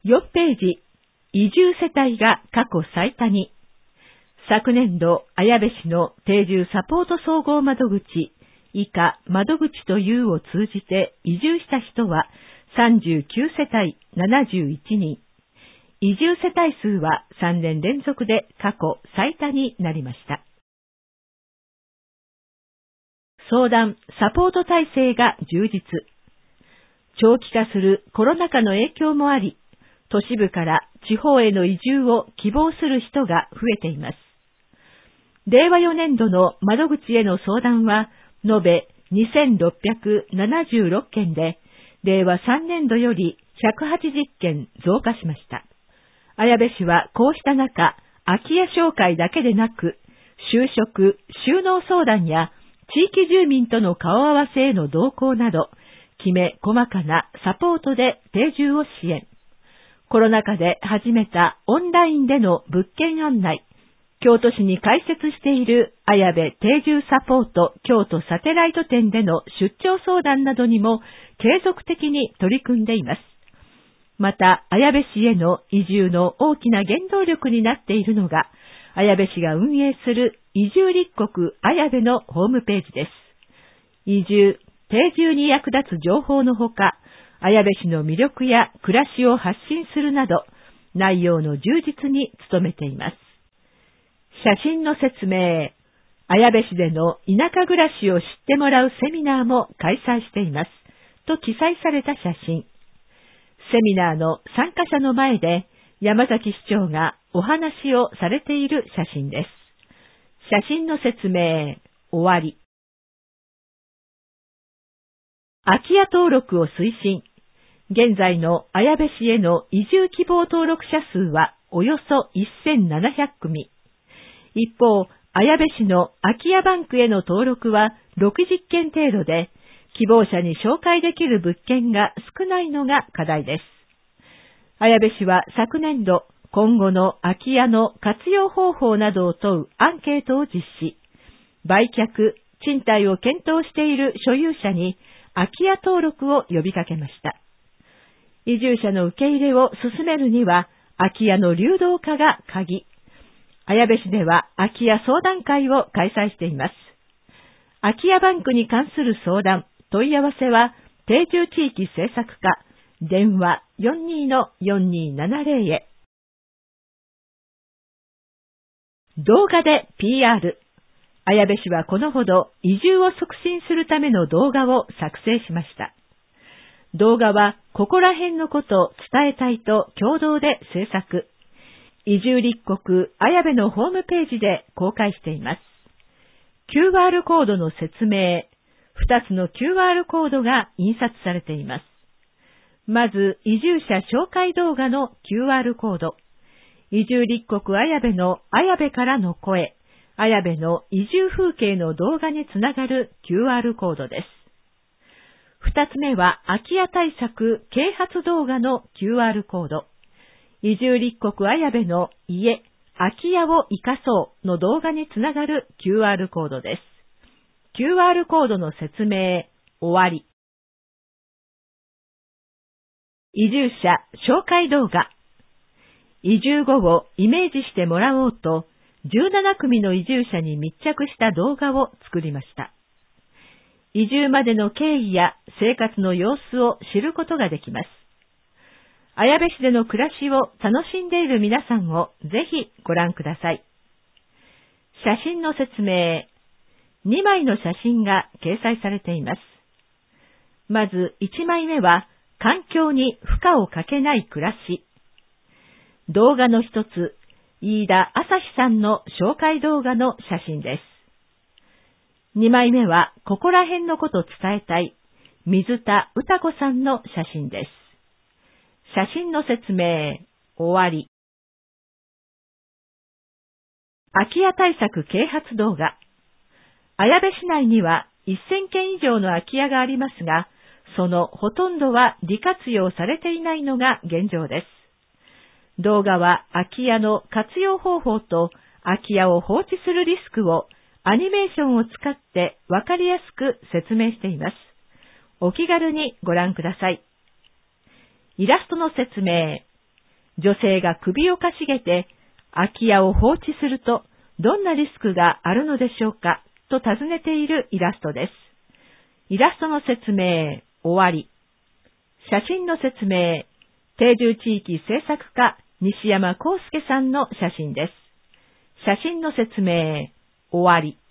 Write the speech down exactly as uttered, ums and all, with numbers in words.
よんページ、移住世帯が過去最多に。昨年度、綾部市の定住サポート総合窓口、以下窓口というを通じて移住した人はさんじゅうきゅうせたいななじゅういちにん。移住世帯数はさんねん連続で過去最多になりました。相談・サポート体制が充実。長期化するコロナ禍の影響もあり、都市部から地方への移住を希望する人が増えています。れいわよねんどの窓口への相談は、延べにせんろっぴゃくななじゅうろっけんで、れいわさんねんどよりひゃくはちじゅっけん増加しました。綾部市はこうした中、空き家紹介だけでなく、就職・就農相談や地域住民との顔合わせへの動向など、きめ細かなサポートで定住を支援。コロナ禍で始めたオンラインでの物件案内、京都市に開設している綾部定住サポート京都サテライト店での出張相談などにも継続的に取り組んでいます。また、綾部市への移住の大きな原動力になっているのが、綾部市が運営する移住立国綾部のホームページです。移住、定住に役立つ情報のほか、綾部市の魅力や暮らしを発信するなど、内容の充実に努めています。写真の説明。綾部市での田舎暮らしを知ってもらうセミナーも開催しています。と記載された写真。セミナーの参加者の前で山崎市長がお話をされている写真です。写真の説明。終わり。空き家登録を推進。現在の綾部市への移住希望登録者数はおよそせんななひゃくくみ。一方、綾部市の空き家バンクへの登録はろくじゅっけん程度で、希望者に紹介できる物件が少ないのが課題です。綾部市は昨年度、今後の空き家の活用方法などを問うアンケートを実施。売却、賃貸を検討している所有者に空き家登録を呼びかけました。移住者の受け入れを進めるには、空き家の流動化が鍵。綾部市では空き家相談会を開催しています。空き家バンクに関する相談、問い合わせは、定住地域政策課、電話 よんにーのよんにーななぜろ へ。動画で ピーアール。綾部市はこのほど移住を促進するための動画を作成しました。動画はここら辺のことを伝えたいと共同で制作。移住立国綾部のホームページで公開しています。キューアール コードの説明。ふたつの キューアール コードが印刷されています。まず、移住者紹介動画の キューアール コード。移住立国綾部の綾部からの声。綾部の移住風景の動画につながる キューアール コードです。二つ目は空き家対策啓発動画の キューアール コード。移住立国綾部の家、空き家を生かそうの動画につながる キューアール コードです。キューアール コードの説明、終わり。移住者紹介動画。移住後をイメージしてもらおうと、じゅうななくみの移住者に密着した動画を作りました。移住までの経緯や生活の様子を知ることができます。綾部市での暮らしを楽しんでいる皆さんをぜひご覧ください。写真の説明。にまいの写真が掲載されています。まずいちまいめは環境に負荷をかけない暮らし。動画の一つ、飯田朝日さんの紹介動画の写真です。にまいめはここら辺のこと伝えたい水田歌子さんの写真です。写真の説明、終わり。空き家対策啓発動画。綾部市内にはせんけん以上の空き家がありますが、そのほとんどは利活用されていないのが現状です。動画は空き家の活用方法と空き家を放置するリスクをアニメーションを使ってわかりやすく説明しています。お気軽にご覧ください。イラストの説明。 女性が首をかしげて空き家を放置するとどんなリスクがあるのでしょうかと尋ねているイラストです。イラストの説明、終わり。写真の説明、定住地域制作家西山康介さんの写真です。写真の説明、終わり。